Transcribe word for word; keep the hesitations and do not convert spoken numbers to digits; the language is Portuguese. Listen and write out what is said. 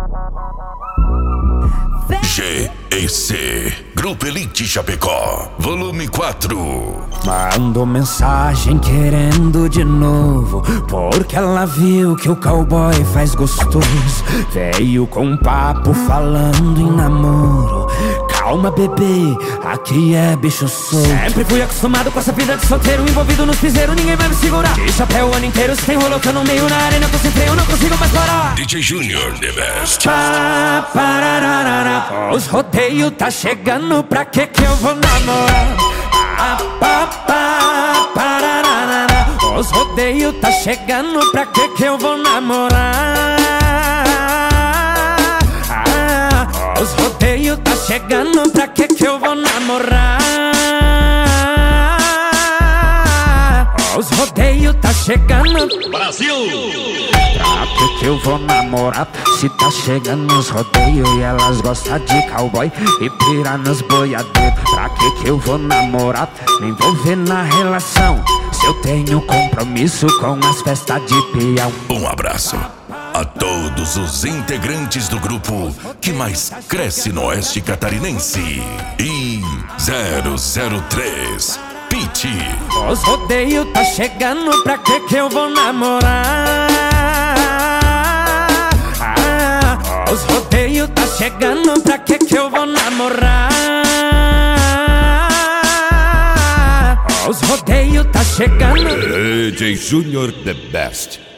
G E C Grupo Elite Chapecó, volume quatro. Mandou mensagem querendo de novo, porque ela viu que o cowboy faz gostoso. Veio com um papo falando em namoro. Calma, bebê, aqui é bicho solto. Sempre fui acostumado com essa vida de solteiro, envolvido nos piseiros, ninguém vai me segurar. De chapéu o ano inteiro, se tem rolo, tô no meio, na arena, tô sem freio, não consigo mais parar. D J Junior, the best. Pá, parararara, os rodeios tá chegando, pra que que eu vou namorar? Pá, pá, pá, parararara, os rodeios tá chegando, pra que que eu vou namorar? Ah, os rodeios tá chegando, pra que que eu vou namorar? Os rodeios tá chegando, Brasil! pra que que eu vou namorar? Se tá chegando os rodeios e elas gostam de cowboy e pira nos boiadeiros. Pra que que eu vou namorar? Me envolver na relação, se eu tenho compromisso com as festas de peão. Um abraço a todos os integrantes do grupo que mais cresce no oeste catarinense. E zero zero três Pitty. Os rodeios tá chegando, pra que que eu vou namorar? Ah, os rodeios tá chegando, pra que que eu vou namorar? Os rodeios tá chegando. D J Junior, the best.